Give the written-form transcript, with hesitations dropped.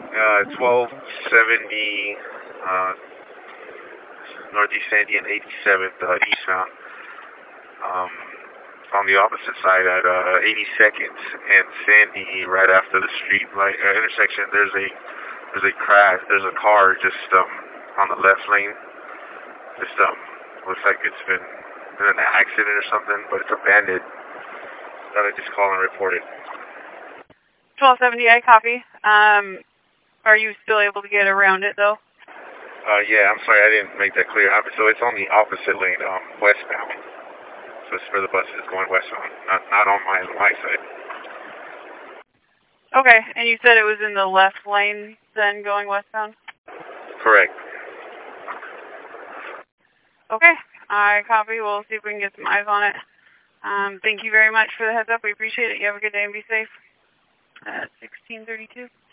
1270 Northeast Sandy and 87th eastbound. On the opposite side at 82nd and Sandy, right after the street light intersection. There's a crash. There's a car just on the left lane. Just looks like it's been in an accident or something, but it's abandoned. Thought I'd just call and report it. 1270, I copy. Are you still able to get around it though? Yeah, I'm sorry, I didn't make that clear. So it's on the opposite lane, westbound. So it's for the buses going westbound, not on my side. Okay, and you said it was in the left lane then going westbound? Correct. Okay, I copy. We'll see if we can get some eyes on it. Thank you very much for the heads up. We appreciate it. You have a good day and be safe. 1632.